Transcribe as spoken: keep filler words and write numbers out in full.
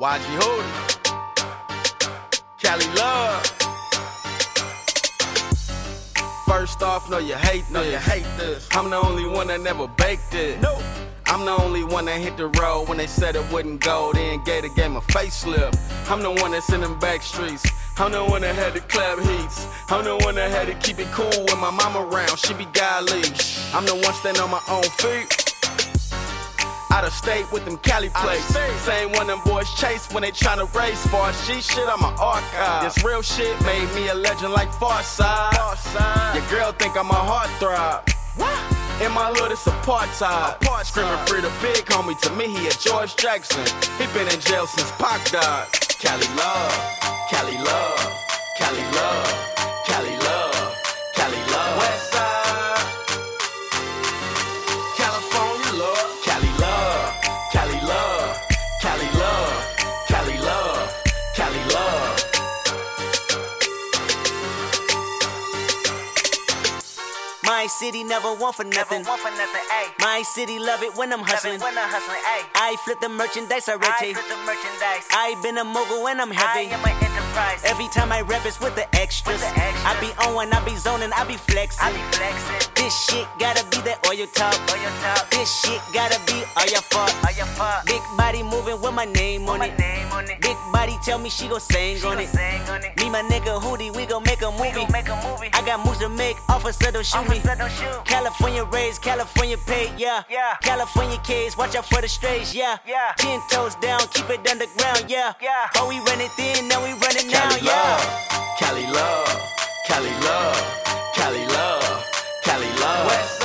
Y G Hoodie, Cali Love. First off, no you hate this. No, you hate this. I'm the only one that never baked it. No. I'm the only one that hit the road when they said it wouldn't go. Then gave the game a facelift. I'm the one that's in them back streets. I'm the one that had the club heats. I'm the one that had to keep it cool when my mama around. She be godly. I'm the one standing on my own feet. Out of state with them Cali plates. Same one them boys chase when they tryna race. Far as G shit, I'm an archive. This real shit made me a legend like Farside. Your girl think I'm a heartthrob. In my hood, it's apartheid. Screaming free the big homie. To me, he a George Jackson. He been in jail since Pac died. Cali Love, Cali Love, Cali Love, Cali Love, Cali Love. Westside, California love. Cali Love, Cali Love, Cali Love, Cali Love, Cali Love. My city never want for nothing. Never want for nothing, ayy. My city love it when I'm hustling. When I'm hustling, ayy. I flip the merchandise I I rotate. flip the merchandise. I been a mogul when I'm I heavy. am an enterprise. Every time I rap it's with the extras. With the extras. I be on one, I be zoning, I be flexing. I be flexing. This shit gotta be that oil talk. On your top. This shit gotta be all your fault. All your fuck. Big body moving with my name on My it. name on it. Big body tell me she gon' sing She on gon' it. sing on it. Me, my nigga Hootie, we gon' make a We movie. gon' make a movie. I got moves to make, officer don't shoot me. Officer don't shoot. California raised, California paid, yeah. Yeah. California kids, watch out for the strays, yeah. Yeah. Ten toes down, keep it underground, yeah. Yeah. Oh, we run it then, now we run it now, Cali yeah. Love, Cali Love, Cali Love, Cali Love, Cali Love. Westside.